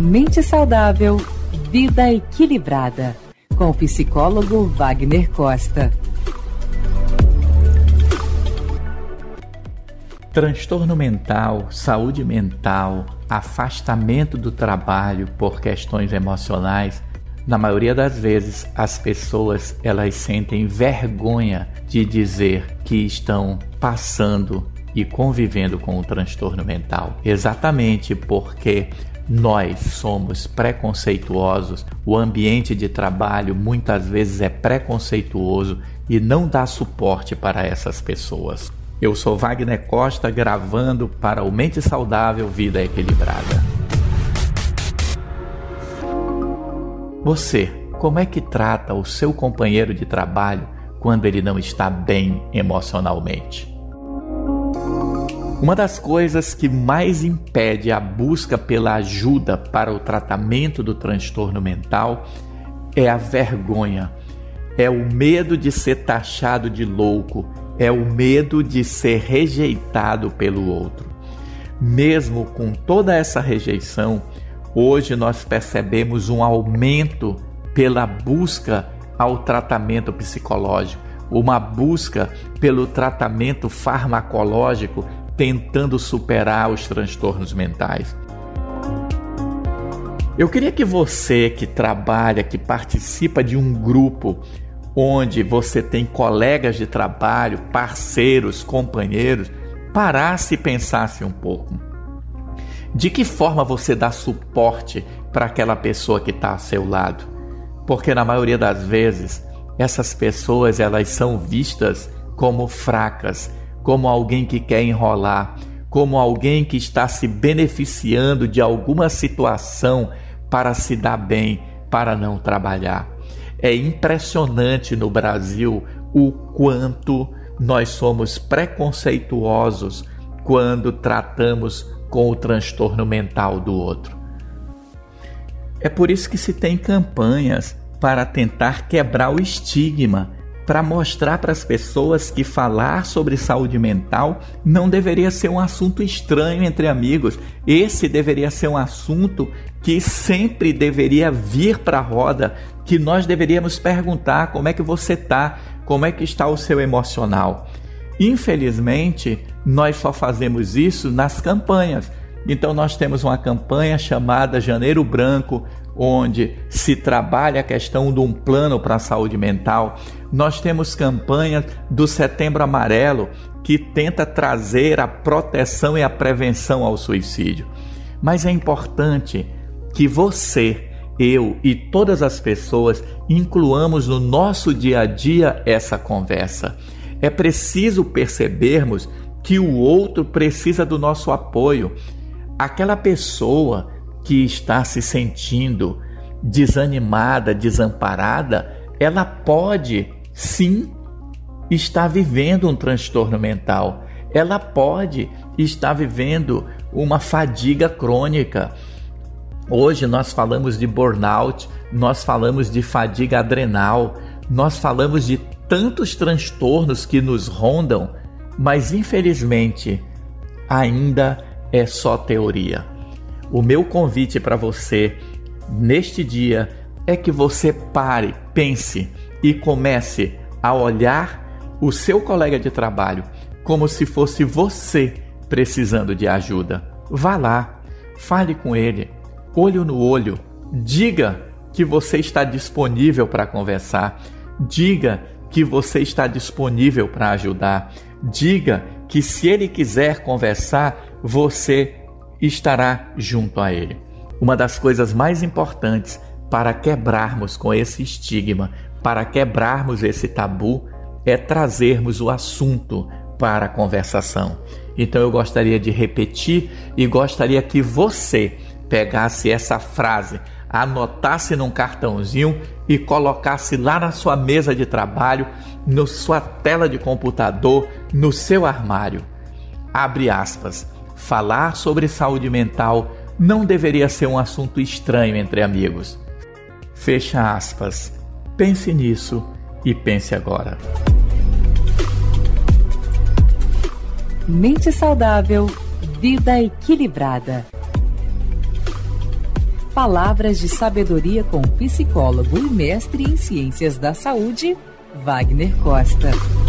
Mente saudável, vida equilibrada, com o psicólogo Wagner Costa. Transtorno mental, saúde mental, afastamento do trabalho por questões emocionais. Na maioria das vezes, as pessoas elas sentem vergonha de dizer que estão passando e convivendo com o transtorno mental. Exatamente porque nós somos preconceituosos, o ambiente de trabalho muitas vezes é preconceituoso e não dá suporte para essas pessoas. Eu sou Wagner Costa, gravando para o Mente Saudável, Vida Equilibrada. Você, como é que trata o seu companheiro de trabalho quando ele não está bem emocionalmente? Uma das coisas que mais impede a busca pela ajuda para o tratamento do transtorno mental é a vergonha, é o medo de ser taxado de louco, é o medo de ser rejeitado pelo outro. Mesmo com toda essa rejeição, hoje nós percebemos um aumento pela busca ao tratamento psicológico, uma busca pelo tratamento farmacológico, tentando superar os transtornos mentais. Eu queria que você que trabalha, que participa de um grupo onde você tem colegas de trabalho, parceiros, companheiros, parasse e pensasse um pouco. De que forma você dá suporte para aquela pessoa que está ao seu lado? Porque na maioria das vezes, essas pessoas elas são vistas como fracas, como alguém que quer enrolar, como alguém que está se beneficiando de alguma situação para se dar bem, para não trabalhar. É impressionante no Brasil o quanto nós somos preconceituosos quando tratamos com o transtorno mental do outro. É por isso que se tem campanhas para tentar quebrar o estigma, para mostrar para as pessoas que falar sobre saúde mental não deveria ser um assunto estranho entre amigos. Esse deveria ser um assunto que sempre deveria vir para a roda, que nós deveríamos perguntar como é que você está, como é que está o seu emocional. Infelizmente, nós só fazemos isso nas campanhas. Então nós temos uma campanha chamada Janeiro Branco, onde se trabalha a questão de um plano para a saúde mental. Nós temos campanhas do Setembro Amarelo, que tenta trazer a proteção e a prevenção ao suicídio. Mas é importante que você, eu e todas as pessoas incluamos no nosso dia a dia essa conversa. É preciso percebermos que o outro precisa do nosso apoio. Aquela pessoa que está se sentindo desanimada, desamparada, ela pode sim estar vivendo um transtorno mental. Ela pode estar vivendo uma fadiga crônica. Hoje nós falamos de burnout, nós falamos de fadiga adrenal, nós falamos de tantos transtornos que nos rondam, mas infelizmente ainda é só teoria. O meu convite para você neste dia é que você pare, pense e comece a olhar o seu colega de trabalho como se fosse você precisando de ajuda. Vá lá, fale com ele, olho no olho, diga que você está disponível para conversar, diga que você está disponível para ajudar, diga que se ele quiser conversar, você estará junto a ele. Uma das coisas mais importantes para quebrarmos com esse estigma, para quebrarmos esse tabu, é trazermos o assunto para a conversação. Então eu gostaria de repetir e gostaria que você pegasse essa frase, anotasse num cartãozinho e colocasse lá na sua mesa de trabalho, na sua tela de computador, no seu armário. Abre aspas. Falar sobre saúde mental não deveria ser um assunto estranho entre amigos. Fecha aspas. Pense nisso e pense agora. Mente saudável, vida equilibrada. Palavras de sabedoria com o psicólogo e mestre em ciências da saúde, Wagner Costa.